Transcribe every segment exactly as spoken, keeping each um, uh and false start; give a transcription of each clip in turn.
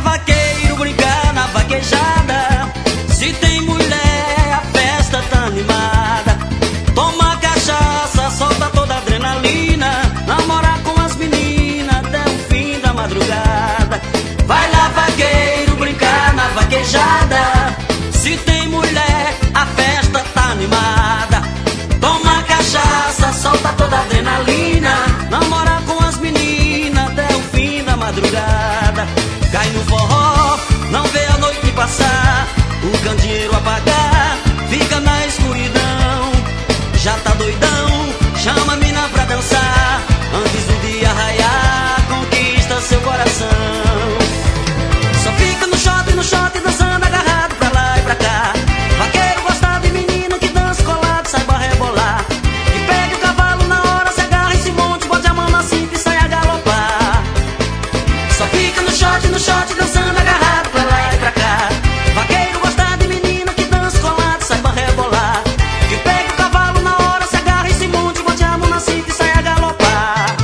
vaqueiro brincar na vaquejada. Se tem mulher, a festa tá animada. Toma cachaça, solta toda a adrenalina. Namorar com as meninas até o fim da madrugada. Vai lá, vaqueiro, brincar na vaquejada. Se tem mulher, a festa tá animada. Toma cachaça, solta toda a adrenalina. Namorar com as meninas até o fim da madrugada. Cai no forró, não vê a noite passar. O candeeiro apagar, fica na escuridão. Já tá doidão, chama a mina pra dançar. Antes do dia raiar, conquista seu coração. Só fica no shot, no shot, dançando agarrado pra lá e pra cá. Vaqueiro gosta de menino que dança colado, saiba rebolar. Que pegue o cavalo na hora, se agarra e se monte, bote a mão na cinta e sai a galopar. Só fica no shot, no shot, dançando agarrado pra lá e pra cá. Vaqueiro gosta de menino que dança colado, saiba rebolar. Que pegue o cavalo na hora, se agarra e se monte, bote a mão na cinta e sai a galopar.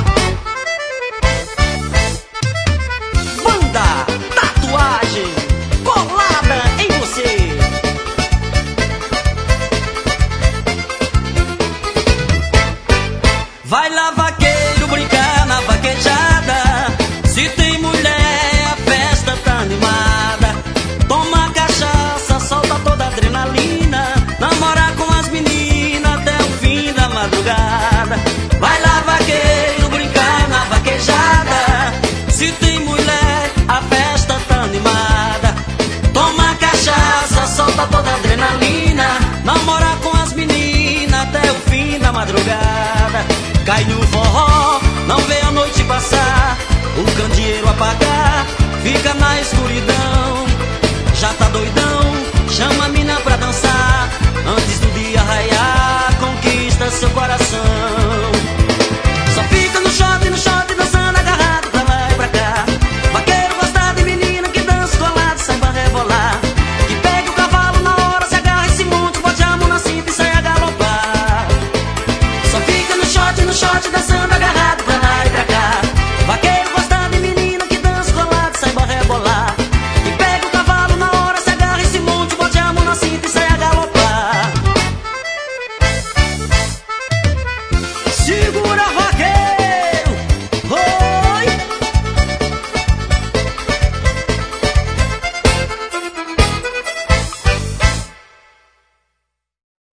Banda Tatuagem colada em você. Vai lá, vaqueiro, brincar na vaquejada. Se tem mulher, a festa tá animada. Toma cachaça, solta toda a adrenalina. Namorar com as meninas até o fim da madrugada. Vai lá, vaqueiro, brincar na vaquejada. Se tem mulher, a festa tá animada. Toma cachaça, solta toda a adrenalina. Namorar com as meninas até o fim da madrugada. Cai no forró, não vê a noite passar. O candeeiro apagar, fica na escuridão. Já tá doidão, chama a mina pra dançar. Antes do dia raiar, conquista seu coração.